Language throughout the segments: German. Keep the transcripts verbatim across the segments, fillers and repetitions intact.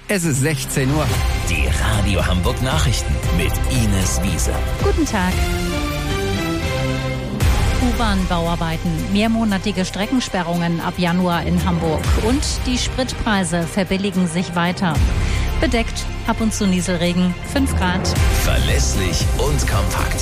Es ist sechzehn Uhr. Die Radio Hamburg Nachrichten mit Ines Wiese. Guten Tag. U-Bahn-Bauarbeiten, mehrmonatige Streckensperrungen ab Januar in Hamburg und die Spritpreise verbilligen sich weiter. Bedeckt, ab und zu Nieselregen, fünf Grad. Verlässlich und kompakt.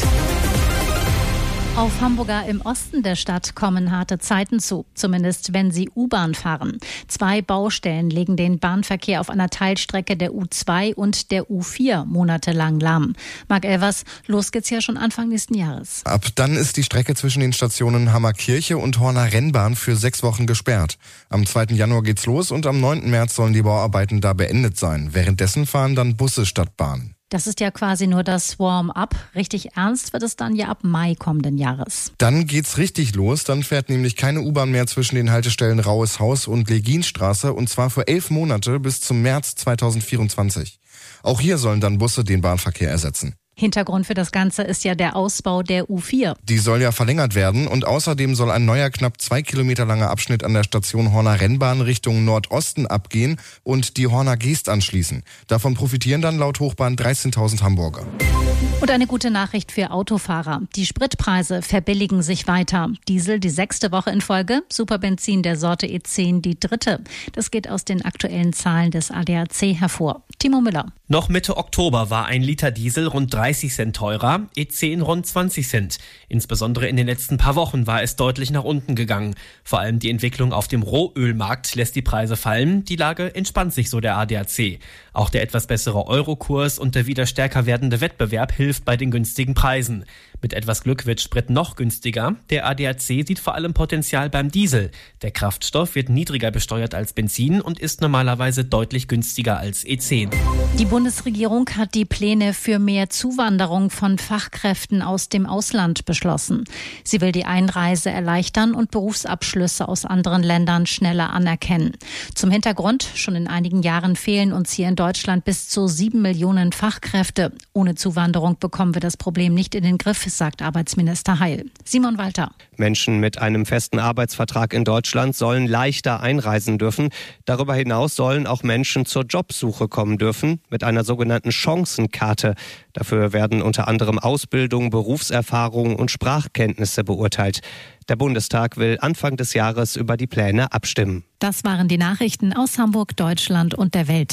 Auf Hamburger im Osten der Stadt kommen harte Zeiten zu, zumindest wenn sie U-Bahn fahren. Zwei Baustellen legen den Bahnverkehr auf einer Teilstrecke der U zwei und der U vier monatelang lahm. Marc Elvers, los geht's ja schon Anfang nächsten Jahres. Ab dann ist die Strecke zwischen den Stationen Hammerkirche und Horner Rennbahn für sechs Wochen gesperrt. Am zweiten Januar geht's los und am neunten März sollen die Bauarbeiten da beendet sein. Währenddessen fahren dann Busse statt Bahn. Das ist ja quasi nur das Warm-up. Richtig ernst wird es dann ja ab Mai kommenden Jahres. Dann geht's richtig los. Dann fährt nämlich keine U-Bahn mehr zwischen den Haltestellen Rauhes Haus und Leginstraße und zwar für elf Monate bis zum März zweitausendvierundzwanzig. Auch hier sollen dann Busse den Bahnverkehr ersetzen. Hintergrund für das Ganze ist ja der Ausbau der U vier. Die soll ja verlängert werden und außerdem soll ein neuer, knapp zwei Kilometer langer Abschnitt an der Station Horner Rennbahn Richtung Nordosten abgehen und die Horner Geest anschließen. Davon profitieren dann laut Hochbahn dreizehntausend Hamburger. Und eine gute Nachricht für Autofahrer. Die Spritpreise verbilligen sich weiter. Diesel die sechste Woche in Folge, Superbenzin der Sorte E zehn die dritte. Das geht aus den aktuellen Zahlen des A D A C hervor. Timo Müller. Noch Mitte Oktober war ein Liter Diesel rund dreißig Cent teurer, E zehn rund zwanzig Cent. Insbesondere in den letzten paar Wochen war es deutlich nach unten gegangen. Vor allem die Entwicklung auf dem Rohölmarkt lässt die Preise fallen. Die Lage entspannt sich, so der A D A C. Auch der etwas bessere Eurokurs und der wieder stärker werdende Wettbewerb hilft bei den günstigen Preisen. Mit etwas Glück wird Sprit noch günstiger. Der A D A C sieht vor allem Potenzial beim Diesel. Der Kraftstoff wird niedriger besteuert als Benzin und ist normalerweise deutlich günstiger als E zehn. Die Bundesregierung hat die Pläne für mehr Zuwanderung von Fachkräften aus dem Ausland beschlossen. Sie will die Einreise erleichtern und Berufsabschlüsse aus anderen Ländern schneller anerkennen. Zum Hintergrund, schon in einigen Jahren fehlen uns hier in Deutschland bis zu sieben Millionen Fachkräfte. Ohne Zuwanderung bekommen wir das Problem nicht in den Griff, sagt Arbeitsminister Heil. Simon Walter. Menschen mit einem festen Arbeitsvertrag in Deutschland sollen leichter einreisen dürfen. Darüber hinaus sollen auch Menschen zur Jobsuche kommen dürfen mit einer sogenannten Chancenkarte. Dafür werden unter anderem Ausbildung, Berufserfahrung und Sprachkenntnisse beurteilt. Der Bundestag will Anfang des Jahres über die Pläne abstimmen. Das waren die Nachrichten aus Hamburg, Deutschland und der Welt.